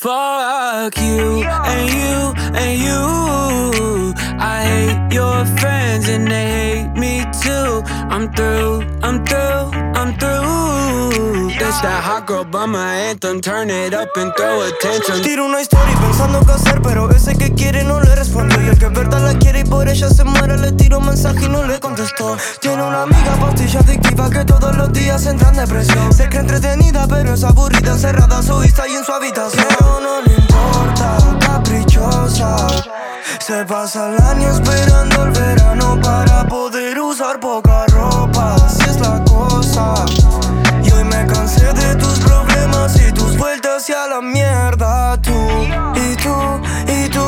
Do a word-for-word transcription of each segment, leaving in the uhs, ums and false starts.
Fuck you and you and you. I hate your friends and they hate me too. I'm through, I'm through, I'm through. That's that hot girl bummer anthem. Turn it up and throw attention. Tiro una story pensando qué hacer, pero ese que quiere no le respondo. Y el que verdad la quiere y por ella se muere, le tiro un mensaje y no le contestó. Tiene una amiga pastilla adictiva que todos los días entra en depresión. Se cree entretenida pero es aburrida, encerrada en su Insta y en su habitación. Pero no le importa, caprichosa. Se pasa el año esperando el verano para poder usar poca ropa. Así es la cosa. Y hoy me cansé de tus problemas y tus vueltas y a la mierda. Tú y tú y tú,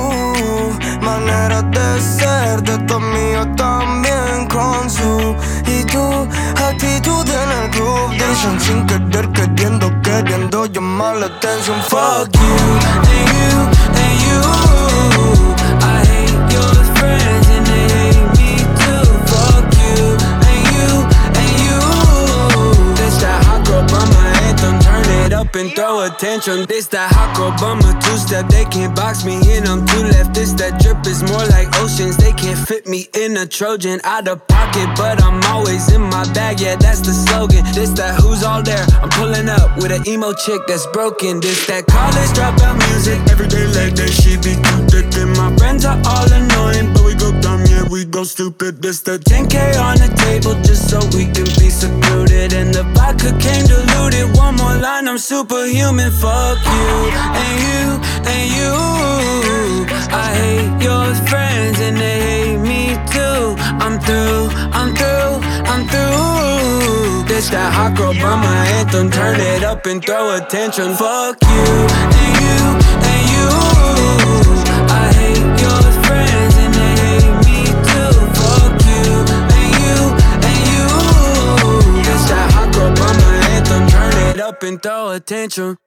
maneras de ser de tu mío también con su. Y tu actitud en el club dicen sin querer, queriendo, queriendo llamar la atención. Fuck you and you and you. I hate your friends and they hate me too. Fuck you and you and you. This that hot girl bummer anthem. Turn it up and throw attention. This that hot girl bummer two-step. They can't box me in, I'm too left. This that drip is more like oceans. They can't fit me in a Trojan. Out of pocket, but I'm always in my bag. Yeah, that's the slogan. This that who's all there. I'm pulling up with an emo chick that's broken. This that college dropout music. Everyday like that she be too thick. And my friends are all annoying, but we go dumb, yeah, we go stupid. This the ten K on the table just so we can be secluded. And the vodka came diluted. One more line, I'm superhuman. Fuck you and you and you. I hate your friends and they hate me too. I'm through, I'm through, I'm through. This that hot girl bummer anthem. Turn it up and throw attention. Fuck you and you and you. I hate your friends and they hate me too. Fuck you and you and you. This that hot girl bummer anthem. Turn it up and throw attention.